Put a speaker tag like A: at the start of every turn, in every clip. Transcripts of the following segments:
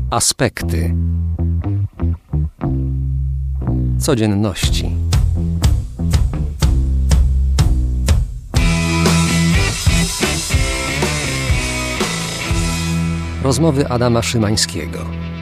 A: Aspekty codzienności. Rozmowy Adama Szymańskiego.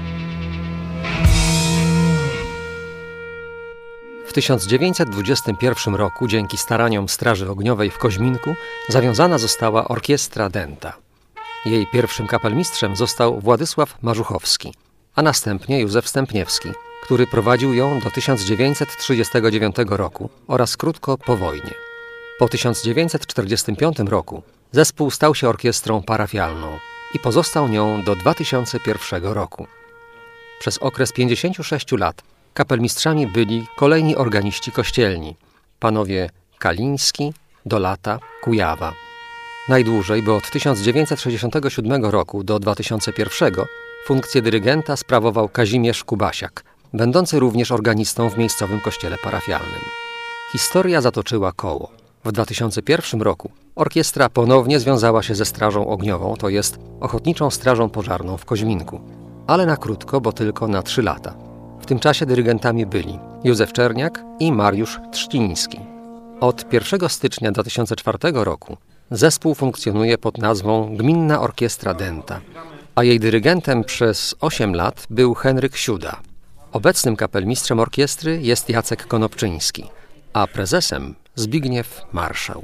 A: W 1921 roku dzięki staraniom Straży Ogniowej w Koźminku zawiązana została Orkiestra Dęta. Jej pierwszym kapelmistrzem został Władysław Marzuchowski, a następnie Józef Stępniewski, który prowadził ją do 1939 roku oraz krótko po wojnie. Po 1945 roku zespół stał się orkiestrą parafialną i pozostał nią do 2001 roku. Przez okres 56 lat kapelmistrzami byli kolejni organiści kościelni, panowie Kaliński, Dolata, Kujawa. Najdłużej, bo od 1967 roku do 2001 funkcję dyrygenta sprawował Kazimierz Kubasiak, będący również organistą w miejscowym kościele parafialnym. Historia zatoczyła koło. W 2001 roku orkiestra ponownie związała się ze Strażą Ogniową, to jest Ochotniczą Strażą Pożarną w Koźminku, ale na krótko, bo tylko na 3 lata. W tym czasie dyrygentami byli Józef Czerniak i Mariusz Trzciński. Od 1 stycznia 2004 roku zespół funkcjonuje pod nazwą Gminna Orkiestra Dęta, a jej dyrygentem przez 8 lat był Henryk Siuda. Obecnym kapelmistrzem orkiestry jest Jacek Konopczyński, a prezesem Zbigniew Marszał.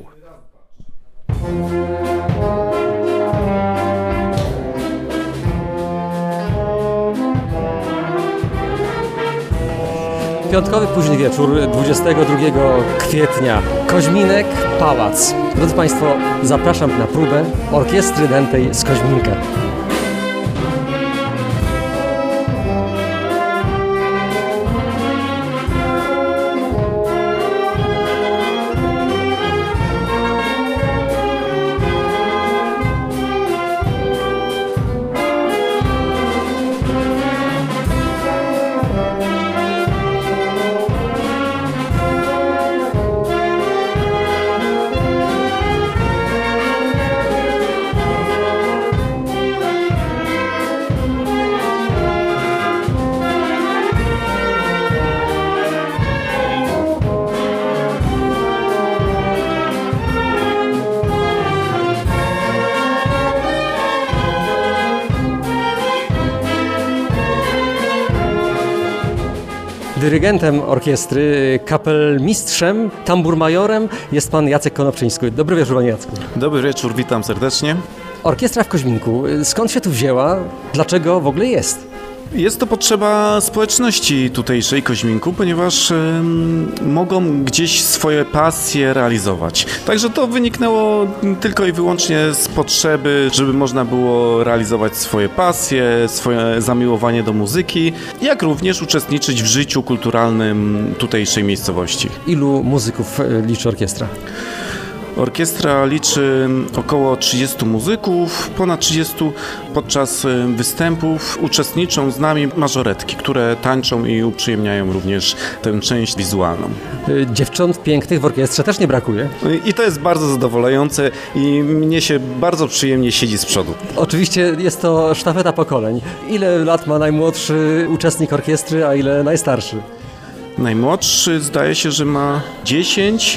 A: Piątkowy późny wieczór 22 kwietnia. Koźminek, Pałac. Drodzy Państwo, zapraszam na próbę Orkiestry Dętej z Koźminka. Dyrygentem orkiestry, kapelmistrzem, tamburmajorem jest pan Jacek Konopczyński. Dobry wieczór, panie Jacku.
B: Dobry wieczór, witam serdecznie.
A: Orkiestra w Koźminku. Skąd się tu wzięła? Dlaczego w ogóle jest?
B: Jest to potrzeba społeczności tutejszej Koźminku, ponieważ mogą gdzieś swoje pasje realizować. Także to wyniknęło tylko i wyłącznie z potrzeby, żeby można było realizować swoje pasje, swoje zamiłowanie do muzyki, jak również uczestniczyć w życiu kulturalnym tutejszej miejscowości.
A: Ilu muzyków liczy orkiestra?
B: Orkiestra liczy około 30 muzyków, ponad 30 podczas występów uczestniczą z nami mażoretki, które tańczą i uprzyjemniają również tę część wizualną.
A: Dziewcząt pięknych w orkiestrze też nie brakuje.
B: I to jest bardzo zadowalające i mnie się bardzo przyjemnie siedzi z przodu.
A: Oczywiście jest to sztafeta pokoleń. Ile lat ma najmłodszy uczestnik orkiestry, a ile najstarszy?
B: Najmłodszy zdaje się, że ma 10.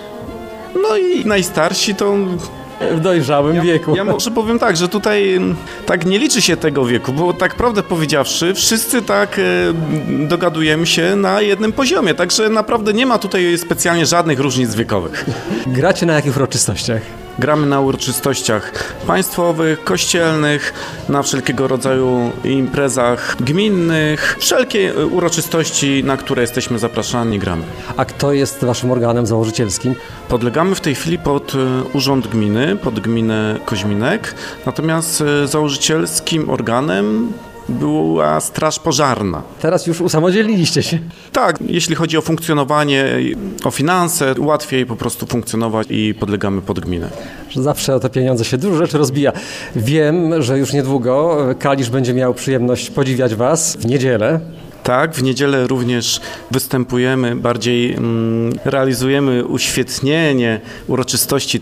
B: No i najstarsi to...
A: W dojrzałym wieku.
B: Ja może powiem tak, że tutaj tak nie liczy się tego wieku, bo tak prawdę powiedziawszy, wszyscy tak dogadujemy się na jednym poziomie, także naprawdę nie ma tutaj specjalnie żadnych różnic wiekowych.
A: Gracie na jakich uroczystościach?
B: Gramy na uroczystościach państwowych, kościelnych, na wszelkiego rodzaju imprezach gminnych, wszelkie uroczystości, na które jesteśmy zapraszani, gramy.
A: A kto jest waszym organem założycielskim?
B: Podlegamy w tej chwili pod Urząd Gminy, pod gminę Koźminek, natomiast założycielskim organem była Straż Pożarna.
A: Teraz już usamodzielniliście się.
B: Tak, jeśli chodzi o funkcjonowanie, o finanse, łatwiej po prostu funkcjonować i podlegamy pod gminę.
A: Zawsze o te pieniądze się dużo rzeczy rozbija. Wiem, że już niedługo Kalisz będzie miał przyjemność podziwiać was w niedzielę.
B: Tak, w niedzielę również występujemy, bardziej realizujemy uświetnienie uroczystości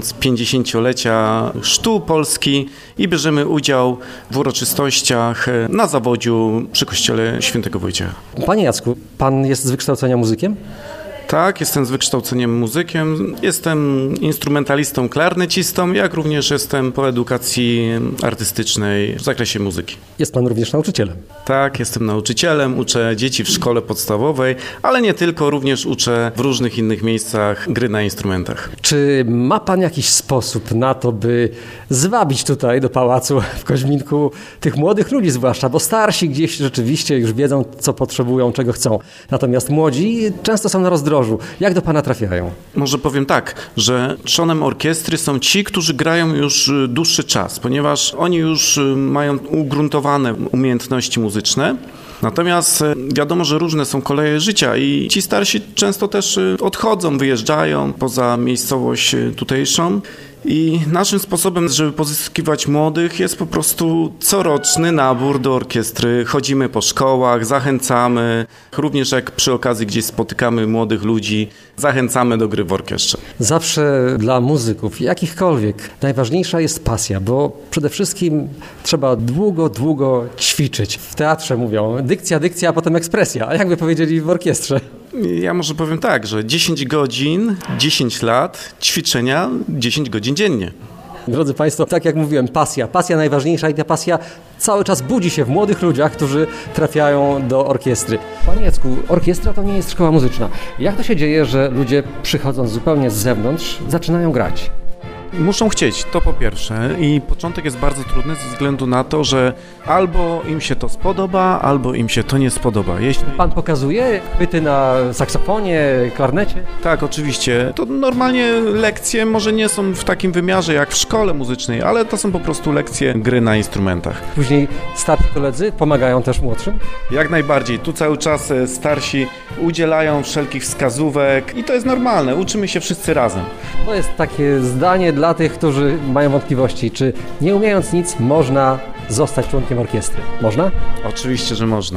B: 1050-lecia chrztu Polski i bierzemy udział w uroczystościach na zawodziu przy kościele Świętego Wojciecha.
A: Panie Jacku, pan jest z wykształcenia muzykiem?
B: Tak, jestem z wykształceniem muzykiem, jestem instrumentalistą, klarnecistą, jak również jestem po edukacji artystycznej w zakresie muzyki.
A: Jest pan również nauczycielem?
B: Tak, jestem nauczycielem, uczę dzieci w szkole podstawowej, ale nie tylko, również uczę w różnych innych miejscach gry na instrumentach.
A: Czy ma pan jakiś sposób na to, by zwabić tutaj do pałacu w Koźminku tych młodych ludzi zwłaszcza, bo starsi gdzieś rzeczywiście już wiedzą, co potrzebują, czego chcą. Natomiast młodzi często są na rozdrożu. Jak do pana trafiają?
B: Może powiem tak, że trzonem orkiestry są ci, którzy grają już dłuższy czas, ponieważ oni już mają ugruntowane umiejętności muzyczne. Natomiast wiadomo, że różne są koleje życia i ci starsi często też odchodzą, wyjeżdżają poza miejscowość tutejszą. I naszym sposobem, żeby pozyskiwać młodych, jest po prostu coroczny nabór do orkiestry. Chodzimy po szkołach, zachęcamy, również jak przy okazji gdzieś spotykamy młodych ludzi, zachęcamy do gry w orkiestrze.
A: Zawsze dla muzyków, jakichkolwiek, najważniejsza jest pasja, bo przede wszystkim trzeba długo ćwiczyć. W teatrze mówią dykcja, a potem ekspresja. A jak by powiedzieli w orkiestrze?
B: Ja może powiem tak, że 10 godzin, 10 lat ćwiczenia, 10 godzin dziennie.
A: Drodzy Państwo, tak jak mówiłem, pasja najważniejsza i ta pasja cały czas budzi się w młodych ludziach, którzy trafiają do orkiestry. Panie Jacku, orkiestra to nie jest szkoła muzyczna. Jak to się dzieje, że ludzie przychodząc zupełnie z zewnątrz zaczynają grać?
B: Muszą chcieć, to po pierwsze, i początek jest bardzo trudny ze względu na to, że albo im się to spodoba, albo im się to nie spodoba.
A: Pan pokazuje chwyty na saksofonie, klarnecie?
B: Tak, oczywiście. To normalnie lekcje może nie są w takim wymiarze jak w szkole muzycznej, ale to są po prostu lekcje gry na instrumentach.
A: Później starsi koledzy pomagają też młodszym?
B: Jak najbardziej. Tu cały czas starsi udzielają wszelkich wskazówek i to jest normalne. Uczymy się wszyscy razem.
A: To jest takie zdanie dla tych, którzy mają wątpliwości, czy nie umiejąc nic można zostać członkiem orkiestry. Można?
B: Oczywiście, że można.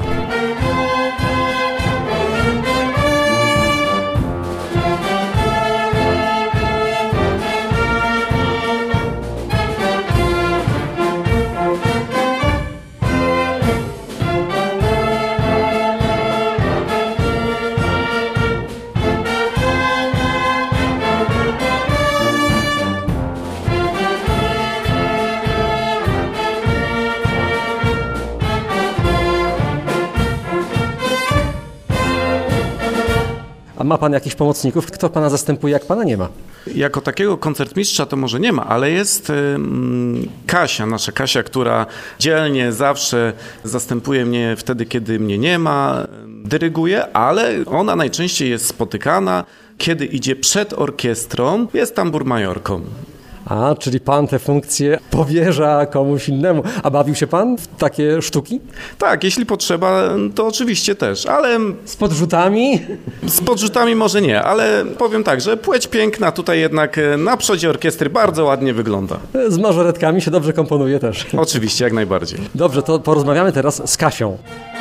A: A ma pan jakichś pomocników? Kto pana zastępuje, jak pana nie ma?
B: Jako takiego koncertmistrza to może nie ma, ale jest Kasia, nasza Kasia, która dzielnie zawsze zastępuje mnie wtedy, kiedy mnie nie ma, dyryguje, ale ona najczęściej jest spotykana, kiedy idzie przed orkiestrą, jest tamburmajorką.
A: A, czyli pan te funkcje powierza komuś innemu. A bawił się pan w takie sztuki?
B: Tak, jeśli potrzeba, to oczywiście też, ale...
A: Z podrzutami?
B: Z podrzutami może nie, ale powiem tak, że płeć piękna tutaj jednak na przodzie orkiestry bardzo ładnie wygląda.
A: Z mażoretkami się dobrze komponuje też.
B: Oczywiście, jak najbardziej.
A: Dobrze, to porozmawiamy teraz z Kasią.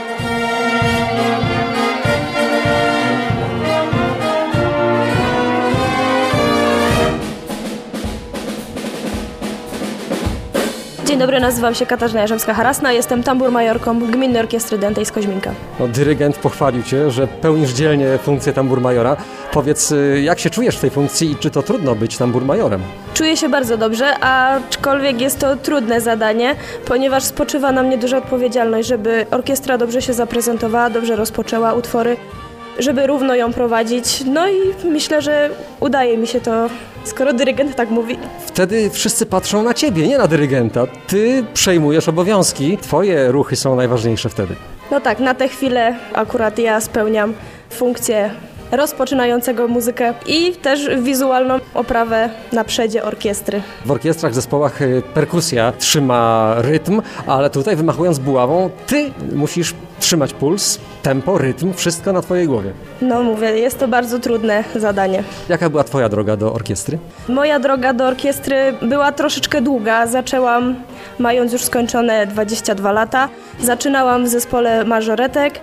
C: Dzień dobry, nazywam się Katarzyna Jarzębska-Harasna, jestem tamburmajorką Gminnej Orkiestry Dętej z Koźminka.
A: No, dyrygent pochwalił cię, że pełnisz dzielnie funkcję tamburmajora. Powiedz, jak się czujesz w tej funkcji i czy to trudno być tamburmajorem?
C: Czuję się bardzo dobrze, aczkolwiek jest to trudne zadanie, ponieważ spoczywa na mnie duża odpowiedzialność, żeby orkiestra dobrze się zaprezentowała, dobrze rozpoczęła utwory, żeby równo ją prowadzić. No i myślę, że udaje mi się to, skoro dyrygent tak mówi.
A: Wtedy wszyscy patrzą na ciebie, nie na dyrygenta. Ty przejmujesz obowiązki, twoje ruchy są najważniejsze wtedy.
C: No tak, na tę chwilę akurat ja spełniam funkcję rozpoczynającego muzykę i też wizualną oprawę na przedzie orkiestry.
A: W orkiestrach, zespołach perkusja trzyma rytm, ale tutaj wymachując buławą, ty musisz trzymać puls, tempo, rytm, wszystko na twojej głowie.
C: No mówię, jest to bardzo trudne zadanie.
A: Jaka była twoja droga do orkiestry?
C: Moja droga do orkiestry była troszeczkę długa. Zaczęłam mając już skończone 22 lata. Zaczynałam w zespole mażoretek.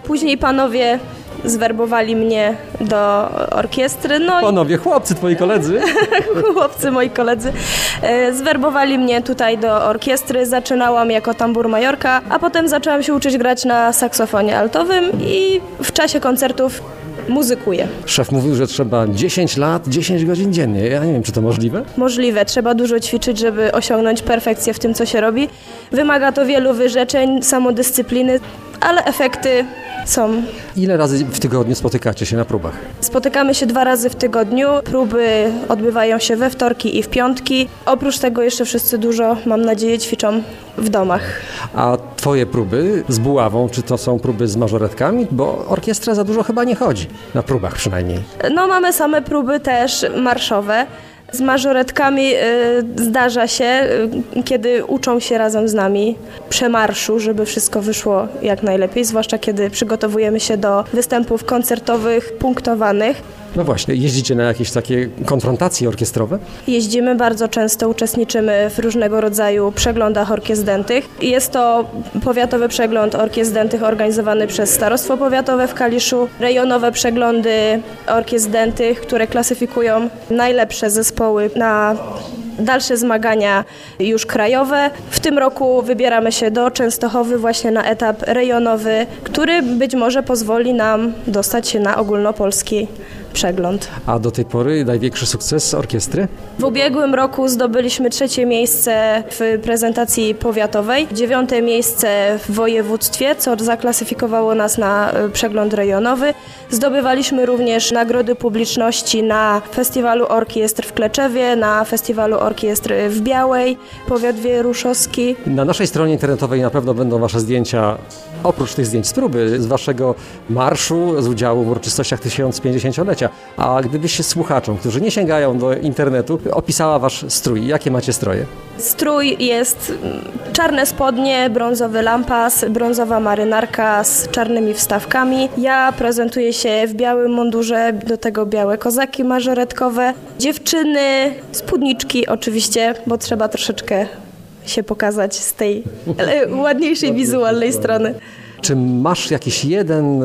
C: Później panowie zwerbowali mnie do orkiestry. No
A: Panowie, chłopcy, twoi koledzy.
C: chłopcy, moi koledzy, zwerbowali mnie tutaj do orkiestry. Zaczynałam jako tambur majorka, a potem zaczęłam się uczyć grać na saksofonie altowym i w czasie koncertów muzykuję.
A: Szef mówił, że trzeba 10 lat, 10 godzin dziennie. Ja nie wiem, czy to możliwe?
C: Możliwe, trzeba dużo ćwiczyć, żeby osiągnąć perfekcję w tym, co się robi. Wymaga to wielu wyrzeczeń, samodyscypliny, ale efekty są.
A: Ile razy w tygodniu spotykacie się na próbach?
C: Spotykamy się 2 razy w tygodniu. Próby odbywają się we wtorki i w piątki. Oprócz tego jeszcze wszyscy dużo, mam nadzieję, ćwiczą w domach.
A: A twoje próby z buławą, czy to są próby z mażoretkami? Bo orkiestra za dużo chyba nie chodzi, na próbach przynajmniej.
C: No mamy same próby też marszowe. Z mażoretkami zdarza się, kiedy uczą się razem z nami przemarszu, żeby wszystko wyszło jak najlepiej, zwłaszcza kiedy przygotowujemy się do występów koncertowych, punktowanych.
A: No właśnie, jeździcie na jakieś takie konfrontacje orkiestrowe?
C: Jeździmy bardzo często, uczestniczymy w różnego rodzaju przeglądach orkiestr dętych. Jest to powiatowy przegląd orkiestr dętych organizowany przez Starostwo Powiatowe w Kaliszu, rejonowe przeglądy orkiestr dętych, które klasyfikują najlepsze zespoły na dalsze zmagania już krajowe. W tym roku wybieramy się do Częstochowy właśnie na etap rejonowy, który być może pozwoli nam dostać się na ogólnopolski przegląd.
A: A do tej pory największy sukces orkiestry?
C: W ubiegłym roku zdobyliśmy 3. miejsce w prezentacji powiatowej, 9. miejsce w województwie, co zaklasyfikowało nas na przegląd rejonowy. Zdobywaliśmy również nagrody publiczności na Festiwalu Orkiestr w Kleczewie, na Festiwalu Orkiestr w Białej, powiat wieruszowski.
A: Na naszej stronie internetowej na pewno będą wasze zdjęcia, oprócz tych zdjęć z próby, z waszego marszu, z udziału w uroczystościach 1050-lecia. A gdybyś się słuchaczom, którzy nie sięgają do internetu, opisała wasz strój. Jakie macie stroje?
C: Strój jest czarne spodnie, brązowy lampas, brązowa marynarka z czarnymi wstawkami. Ja prezentuję się w białym mundurze, do tego białe kozaki mażoretkowe. Dziewczyny, spódniczki oczywiście, bo trzeba troszeczkę się pokazać z tej ładniejszej wizualnej strony.
A: Czy masz jakiś jeden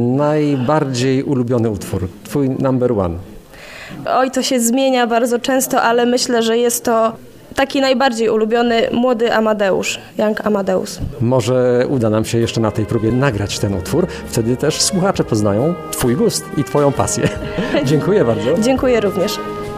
A: najbardziej ulubiony utwór? Twój number one?
C: Oj, to się zmienia bardzo często, ale myślę, że jest to taki najbardziej ulubiony Młody Amadeusz, Young Amadeus.
A: Może uda nam się jeszcze na tej próbie nagrać ten utwór. Wtedy też słuchacze poznają twój gust i twoją pasję. Dziękuję bardzo.
C: Dziękuję również.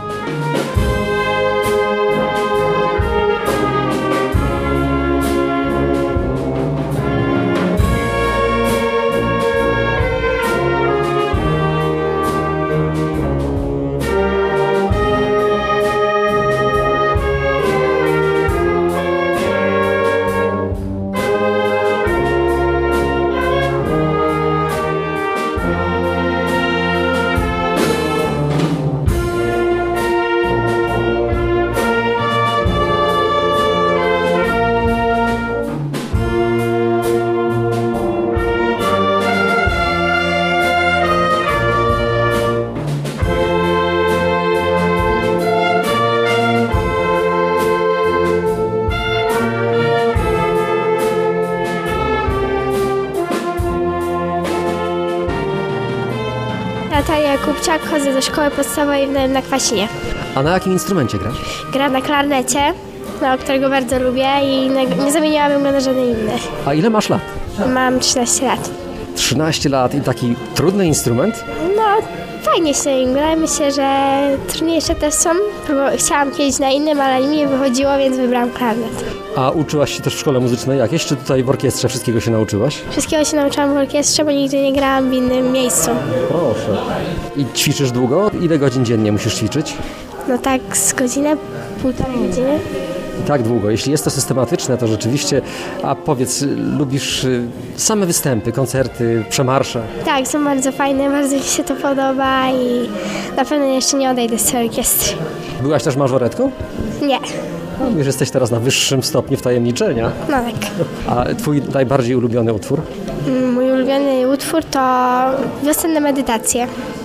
D: Natalia Kupciak, chodzę do szkoły podstawowej na Kwasinie.
A: A na jakim instrumencie grasz?
D: Gram na klarnecie, którego bardzo lubię i nie zamieniłabym go na żaden inny.
A: A ile masz lat?
D: Mam 13 lat.
A: 13 lat i taki trudny instrument?
D: No, fajnie się im gra. Myślę, że trudniejsze też są. Chciałam kiedyś na innym, ale mi nie wychodziło, więc wybrałam klarnet.
A: A uczyłaś się też w szkole muzycznej jakieś, czy tutaj w orkiestrze wszystkiego się nauczyłaś?
D: Wszystkiego się nauczyłam w orkiestrze, bo nigdy nie grałam w innym miejscu.
A: Proszę. I ćwiczysz długo? Ile godzin dziennie musisz ćwiczyć?
D: No tak z godzinę, 1,5 godziny.
A: I tak długo. Jeśli jest to systematyczne, to rzeczywiście... A powiedz, lubisz same występy, koncerty, przemarsze?
D: Tak, są bardzo fajne, bardzo mi się to podoba i na pewno jeszcze nie odejdę z tej orkiestry.
A: Byłaś też mażoretką?
D: Nie,
A: No, już jesteś teraz na wyższym stopniu wtajemniczenia.
D: no tak.
A: A twój najbardziej ulubiony utwór?
D: Mój ulubiony utwór to wiosenne medytacje.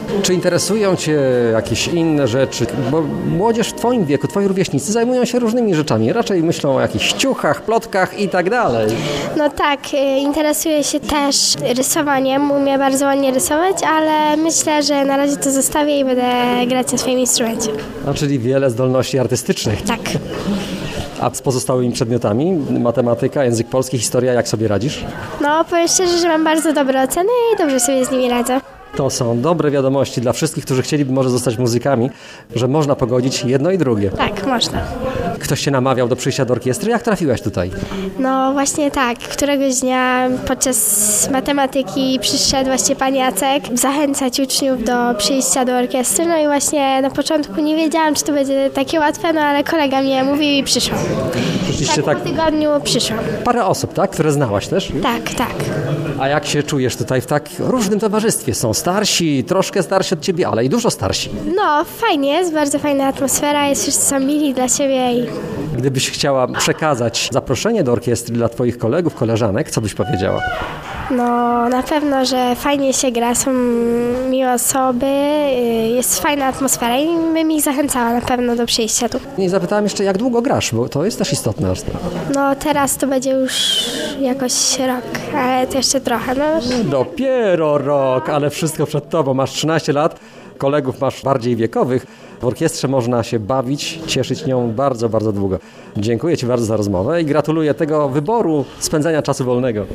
A: Czy interesują Cię jakieś inne rzeczy? Bo młodzież w Twoim wieku, Twoi rówieśnicy zajmują się różnymi rzeczami. Raczej myślą o jakichś ciuchach, plotkach i tak dalej.
D: No tak, interesuję się też rysowaniem, umiem bardzo ładnie rysować, ale myślę, że na razie to zostawię i będę grać na swoim instrumencie.
A: A czyli wiele zdolności artystycznych.
D: Tak.
A: A z pozostałymi przedmiotami? Matematyka, język polski, historia, jak sobie radzisz?
D: No, powiem szczerze, że mam bardzo dobre oceny i dobrze sobie z nimi radzę.
A: To są dobre wiadomości dla wszystkich, którzy chcieliby może zostać muzykami, że można pogodzić jedno i drugie.
D: Tak, można.
A: Ktoś Cię namawiał do przyjścia do orkiestry? Jak trafiłaś tutaj?
D: No właśnie tak, któregoś dnia podczas matematyki przyszedł właśnie pan Jacek zachęcać uczniów do przyjścia do orkiestry. No i właśnie na początku nie wiedziałam, czy to będzie takie łatwe, no ale kolega mnie mówił i przyszłam.
A: Przyszliście
D: Tak, po tygodniu przyszłam.
A: parę osób, tak? Które znałaś też?
D: Tak, tak.
A: A jak się czujesz tutaj w tak różnym towarzystwie? Są starsi, troszkę starsi od Ciebie, ale i dużo starsi.
D: No fajnie, jest bardzo fajna atmosfera, jest wszyscy są mili dla siebie i
A: Gdybyś chciała przekazać zaproszenie do orkiestry dla Twoich kolegów, koleżanek, co byś powiedziała?
D: no na pewno, że fajnie się gra, są miłe osoby, jest fajna atmosfera i bym ich zachęcała na pewno do przyjścia tu.
A: I zapytałem jeszcze, jak długo grasz, bo to jest też istotne.
D: No teraz to będzie już jakoś rok, ale to jeszcze trochę, no.
A: Dopiero rok, ale wszystko przed Tobą. Masz 13 lat, kolegów masz bardziej wiekowych. W orkiestrze można się bawić, cieszyć nią bardzo, bardzo długo. Dziękuję Ci bardzo za rozmowę i gratuluję tego wyboru spędzania czasu wolnego.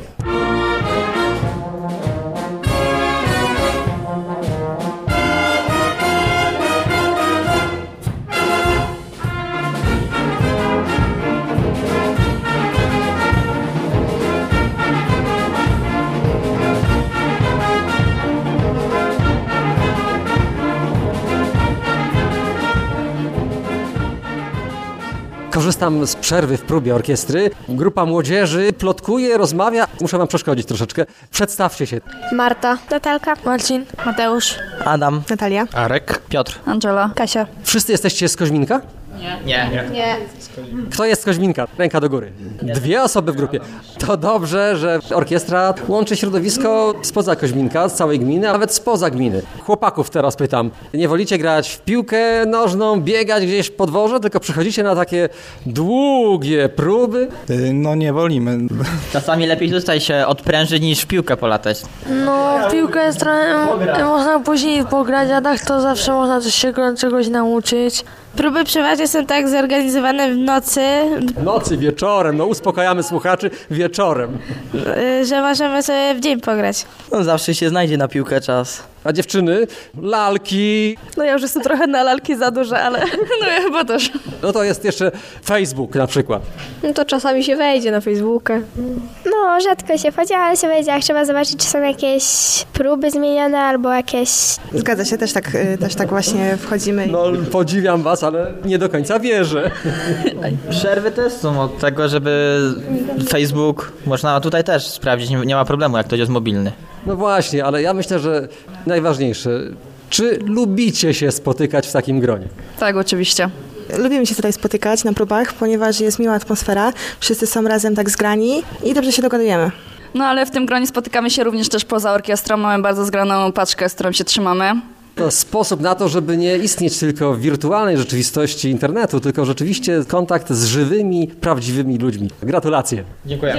A: Korzystam z przerwy w próbie orkiestry. Grupa młodzieży plotkuje, rozmawia. Muszę Wam przeszkodzić troszeczkę. Przedstawcie się.
C: Marta,
D: Natalka.
E: Marcin, Mateusz,
F: Adam,
E: Natalia,
G: Arek,
F: Piotr.
E: Angela,
C: Kasia.
A: Wszyscy jesteście z Koźminka?
F: Nie.
A: Kto jest z Koźminka? Ręka do góry. 2 osoby w grupie. To dobrze, że orkiestra łączy środowisko spoza Koźminka, z całej gminy, a nawet spoza gminy. Chłopaków teraz pytam. Nie wolicie grać w piłkę nożną, biegać gdzieś w podworze, tylko przychodzicie na takie długie próby?
G: no nie wolimy.
F: Czasami lepiej tutaj się odprężyć niż w piłkę polatać.
E: No, piłkę jest trochę, można później pograć, a tak to zawsze można coś się czegoś nauczyć.
C: Próby przeważnie są tak zorganizowane w nocy,
A: Nocy, wieczorem, no uspokajamy słuchaczy wieczorem.
C: że możemy sobie w dzień pograć.
F: No zawsze się znajdzie na piłkę czas.
A: A dziewczyny? Lalki.
C: No ja już jestem trochę na lalki za duże, ale no ja chyba też.
A: No to jest jeszcze Facebook na przykład.
C: No to czasami się wejdzie na Facebooka.
D: No rzadko się wchodzi, ale się wejdzie, jak trzeba zobaczyć, czy są jakieś próby zmienione albo jakieś...
E: Zgadza się, też tak właśnie wchodzimy.
A: No podziwiam Was, ale nie do końca wierzę.
F: Przerwy też są od tego, żeby Facebook można tutaj też sprawdzić, nie ma problemu, jak ktoś jest mobilny.
A: No właśnie, ale ja myślę, że najważniejsze, czy lubicie się spotykać w takim gronie?
E: Tak, oczywiście.
H: Lubimy się tutaj spotykać na próbach, ponieważ jest miła atmosfera, wszyscy są razem tak zgrani i dobrze się dogadujemy.
E: No ale w tym gronie spotykamy się również też poza orkiestrą, mamy bardzo zgraną paczkę, z którą się trzymamy.
A: To sposób na to, żeby nie istnieć tylko w wirtualnej rzeczywistości internetu, tylko rzeczywiście kontakt z żywymi, prawdziwymi ludźmi. Gratulacje.
F: Dziękuję.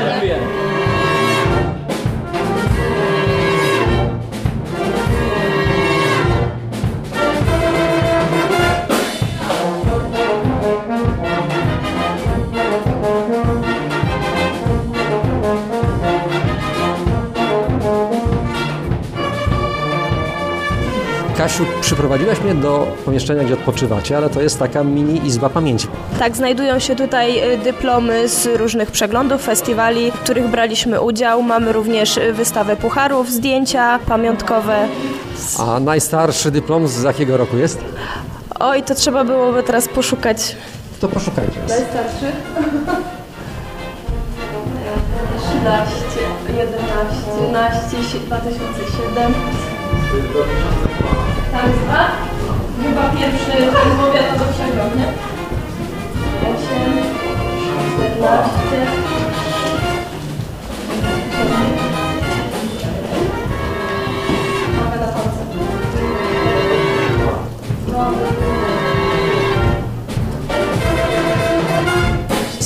A: Kasiu, przyprowadziłaś mnie do pomieszczenia, gdzie odpoczywacie, ale to jest taka mini izba pamięci.
C: Tak, znajdują się tutaj dyplomy z różnych przeglądów, festiwali, w których braliśmy udział. Mamy również wystawę pucharów, zdjęcia pamiątkowe.
A: A najstarszy dyplom z jakiego roku jest?
C: Oj, to trzeba byłoby teraz poszukać.
A: To poszukajcie.
C: Najstarszy? 13, 11, 12, 2007. Tam jest 2. Chyba pierwszy rozmawia to do przegląd, nie? 8, 14. Mamy na palce.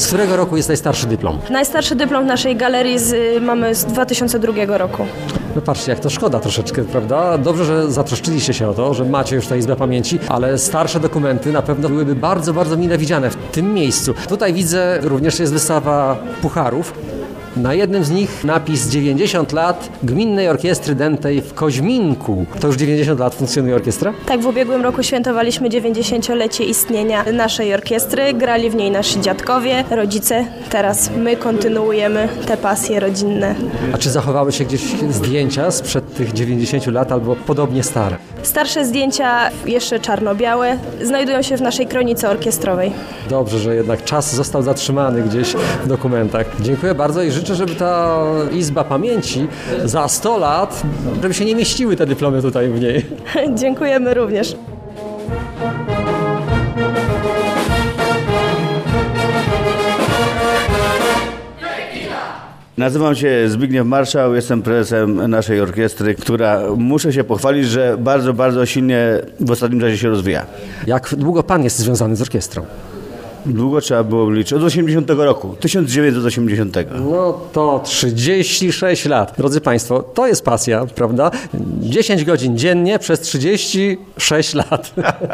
A: którego roku jest najstarszy dyplom?
C: Najstarszy dyplom w naszej galerii mamy z 2002 roku.
A: No patrzcie, jak to szkoda troszeczkę, prawda? Dobrze, że zatroszczyliście się o to, że macie już tę Izbę Pamięci, ale starsze dokumenty na pewno byłyby bardzo, bardzo mile widziane w tym miejscu. Tutaj widzę, również jest wystawa pucharów. Na jednym z nich napis 90 lat Gminnej Orkiestry Dętej w Koźminku. To już 90 lat funkcjonuje orkiestra?
C: Tak, w ubiegłym roku świętowaliśmy 90-lecie istnienia naszej orkiestry. Grali w niej nasi dziadkowie, rodzice. Teraz my kontynuujemy te pasje rodzinne.
A: A czy zachowały się gdzieś zdjęcia sprzed tych 90 lat albo podobnie stare?
C: Starsze zdjęcia, jeszcze czarno-białe, znajdują się w naszej kronice orkiestrowej.
A: Dobrze, że jednak czas został zatrzymany gdzieś w dokumentach. Dziękuję bardzo i życzę, żeby ta Izba Pamięci za 100 lat, żeby się nie mieściły te dyplomy tutaj w niej.
C: Dziękujemy również.
G: Nazywam się Zbigniew Marszał, jestem prezesem naszej orkiestry, która, muszę się pochwalić, że bardzo, bardzo silnie w ostatnim czasie się rozwija.
A: Jak długo pan jest związany z orkiestrą?
G: Długo trzeba było liczyć. Od 80 roku, 1980.
A: No to 36 lat. Drodzy Państwo, to jest pasja, prawda? 10 godzin dziennie przez 36 lat.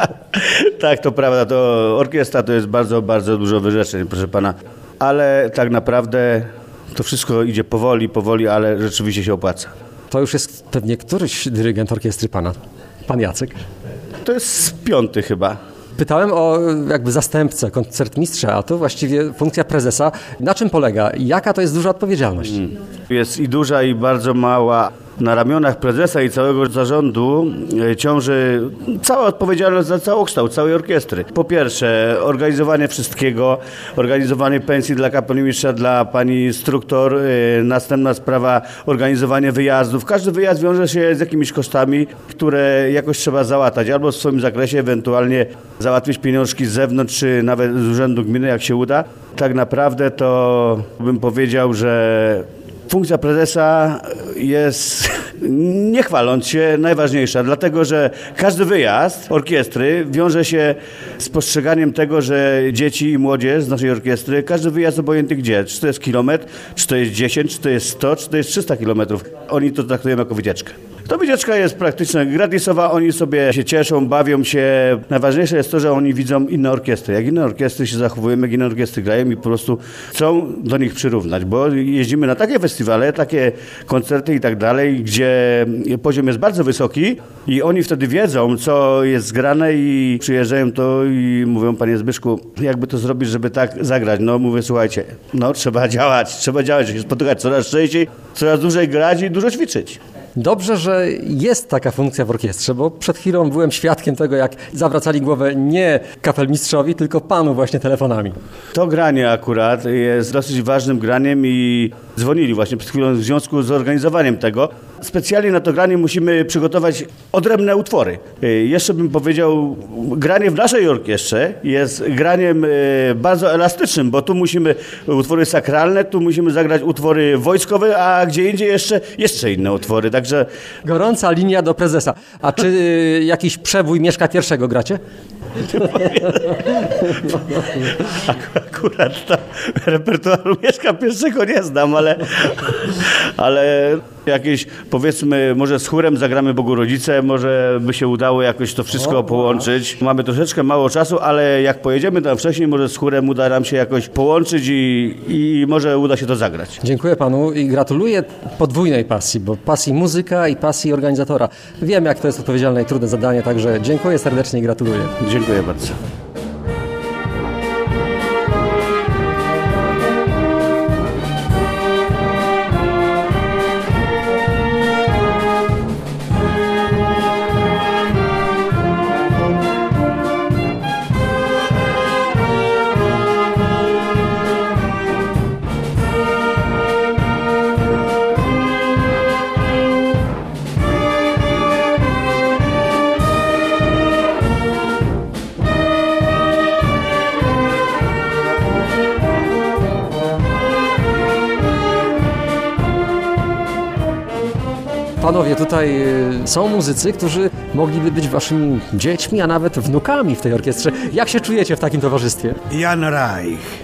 G: Tak, to prawda. To orkiestra to jest bardzo, bardzo dużo wyrzeczeń, proszę pana. Ale tak naprawdę to wszystko idzie powoli, ale rzeczywiście się opłaca.
A: To już jest pewnie któryś dyrygent orkiestry pana? Pan Jacek?
G: To jest 5 chyba.
A: Pytałem o jakby zastępcę, koncertmistrza, a to właściwie funkcja prezesa. Na czym polega? Jaka to jest duża odpowiedzialność?
G: Jest i duża, i bardzo mała. Na ramionach prezesa i całego zarządu ciąży cała odpowiedzialność za całokształt całej orkiestry. Po pierwsze, organizowanie wszystkiego, organizowanie pensji dla kapelmistrza, dla pani instruktor. Następna sprawa, organizowanie wyjazdów. Każdy wyjazd wiąże się z jakimiś kosztami, które jakoś trzeba załatać, albo w swoim zakresie, ewentualnie załatwić pieniążki z zewnątrz, czy nawet z urzędu gminy, jak się uda. Tak naprawdę to bym powiedział, że funkcja prezesa jest, nie chwaląc się, najważniejsza, dlatego że każdy wyjazd orkiestry wiąże się z postrzeganiem tego, że dzieci i młodzież z naszej orkiestry, każdy wyjazd obojętny gdzie, czy to jest kilometr, czy to jest 10, czy to jest 100, czy to jest 300 kilometrów, oni to traktują jako wycieczkę. To wycieczka jest praktycznie gratisowa, oni sobie się cieszą, bawią się. Najważniejsze jest to, że oni widzą inne orkiestry. Jak inne orkiestry się zachowują, jak inne orkiestry grają i po prostu chcą do nich przyrównać, bo jeździmy na takie festiwale, takie koncerty i tak dalej, gdzie poziom jest bardzo wysoki i oni wtedy wiedzą, co jest zgrane i przyjeżdżają to i mówią: panie Zbyszku, jakby to zrobić, żeby tak zagrać? No mówię: słuchajcie, no trzeba działać, żeby się spotykać coraz częściej, coraz dłużej grać i dużo ćwiczyć.
A: Dobrze, że jest taka funkcja w orkiestrze, bo przed chwilą byłem świadkiem tego, jak zawracali głowę nie kapelmistrzowi, tylko panu właśnie telefonami.
G: To granie akurat jest dosyć ważnym graniem i dzwonili właśnie przed chwilą w związku z organizowaniem tego. Specjalnie na to granie musimy przygotować odrębne utwory. Jeszcze bym powiedział, granie w naszej orkiestrze jest graniem bardzo elastycznym, bo tu musimy utwory sakralne, tu musimy zagrać utwory wojskowe, a gdzie indziej jeszcze inne utwory. Także
A: gorąca linia do prezesa. A czy jakiś przebój Mieszka I gracie?
G: Akurat tam repertuaru Mieszka I nie znam, ale jakieś, powiedzmy, może z chórem zagramy Bogu Rodzice, może by się udało jakoś to wszystko połączyć. Mamy troszeczkę mało czasu, ale jak pojedziemy tam wcześniej, może z chórem uda nam się jakoś połączyć i może uda się to zagrać.
A: Dziękuję panu i gratuluję podwójnej pasji, bo pasji muzyka i pasji organizatora. Wiem, jak to jest odpowiedzialne i trudne zadanie, także dziękuję serdecznie i gratuluję.
G: Dziękuję bardzo.
A: Panowie, tutaj są muzycy, którzy mogliby być waszymi dziećmi, a nawet wnukami w tej orkiestrze. Jak się czujecie w takim towarzystwie?
I: Jan Reich.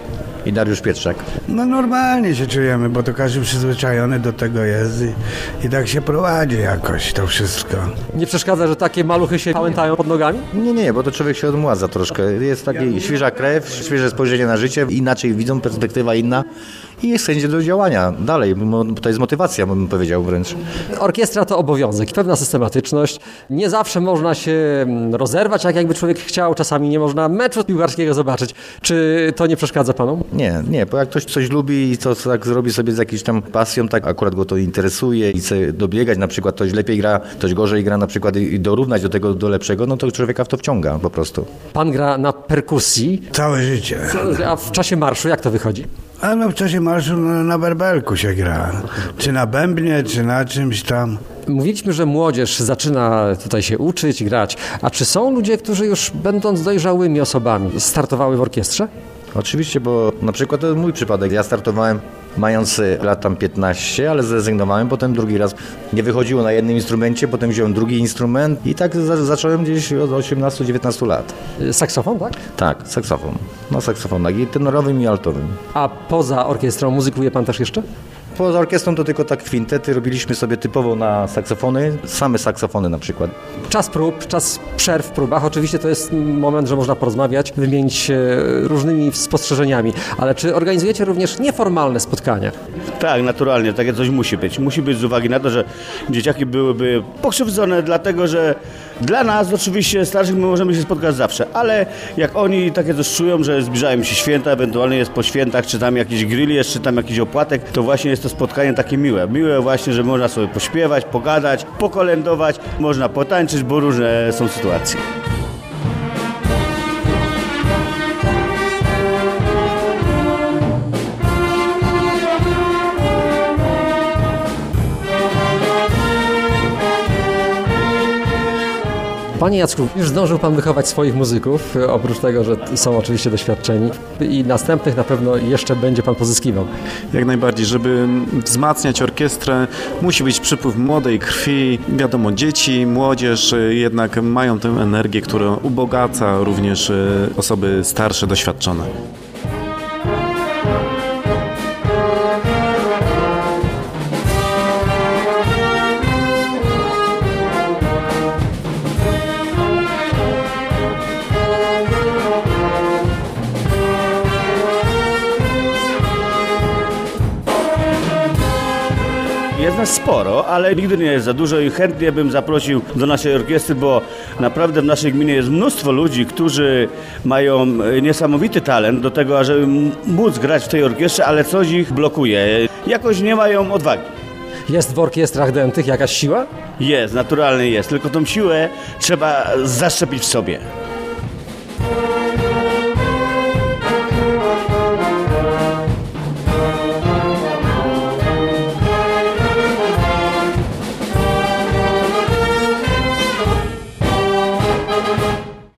I: i Dariusz Pietrzak.
J: No normalnie się czujemy, bo to każdy przyzwyczajony do tego jest i tak się prowadzi jakoś to wszystko.
A: Nie przeszkadza, że takie maluchy się pałętają pod nogami?
I: Nie, bo to człowiek się odmładza troszkę. Jest taki świeża krew, świeże spojrzenie na życie, inaczej widzą, perspektywa inna i jest chęć do działania dalej. To jest motywacja, bym powiedział wręcz.
A: Orkiestra to obowiązek, pewna systematyczność. Nie zawsze można się rozerwać, jakby człowiek chciał. Czasami nie można meczu piłkarskiego zobaczyć. Czy to nie przeszkadza panom?
I: Nie, bo jak ktoś coś lubi i to tak zrobi sobie z jakąś tam pasją, tak akurat go to interesuje i chce dobiegać, na przykład ktoś lepiej gra, ktoś gorzej gra na przykład i dorównać do tego do lepszego, no to człowieka w to wciąga po prostu.
A: Pan gra na perkusji.
J: Całe życie.
A: A w czasie marszu jak to wychodzi?
J: A no w czasie marszu na werbelku się gra. Czy na bębnie, czy na czymś tam.
A: Mówiliśmy, że młodzież zaczyna tutaj się uczyć, grać. A czy są ludzie, którzy już będąc dojrzałymi osobami startowały w orkiestrze?
I: Oczywiście, bo na przykład to jest mój przypadek. Ja startowałem mając lat tam 15, ale zrezygnowałem, potem drugi raz nie wychodziło na jednym instrumencie, potem wziąłem drugi instrument i tak zacząłem gdzieś od 18-19 lat.
A: Saksofon, tak?
I: Tak, saksofon. Na saksofonach i tenorowym i altowym.
A: A poza orkiestrą muzykuje pan też jeszcze?
I: Poza orkiestrą to tylko tak kwintety robiliśmy sobie typowo na saksofony, same saksofony na przykład.
A: Czas prób, czas przerw w próbach. Oczywiście to jest moment, że można porozmawiać, wymienić się różnymi spostrzeżeniami. Ale czy organizujecie również nieformalne spotkania?
G: Tak, naturalnie, takie coś musi być. Musi być z uwagi na to, że dzieciaki byłyby pokrzywdzone, dlatego że dla nas oczywiście starszych my możemy się spotkać zawsze, ale jak oni takie coś czują, że zbliżają się święta, ewentualnie jest po świętach, czy tam jakiś grill jest, czy tam jakiś opłatek, to właśnie jest to spotkanie takie miłe. Miłe właśnie, że można sobie pośpiewać, pogadać, pokolędować, można potańczyć, bo różne są sytuacje.
A: Panie Jacku, już zdążył pan wychować swoich muzyków, oprócz tego, że są oczywiście doświadczeni i następnych na pewno jeszcze będzie pan pozyskiwał.
B: Jak najbardziej, żeby wzmacniać orkiestrę, musi być przypływ młodej krwi. Wiadomo, dzieci, młodzież jednak mają tę energię, która ubogaca również osoby starsze, doświadczone.
G: Jest nas sporo, ale nigdy nie jest za dużo i chętnie bym zaprosił do naszej orkiestry, bo naprawdę w naszej gminie jest mnóstwo ludzi, którzy mają niesamowity talent do tego, ażeby móc grać w tej orkiestrze, ale coś ich blokuje. Jakoś nie mają odwagi.
A: Jest w orkiestrach dętych jakaś siła?
G: Jest, naturalnie jest, tylko tą siłę trzeba zaszczepić w sobie.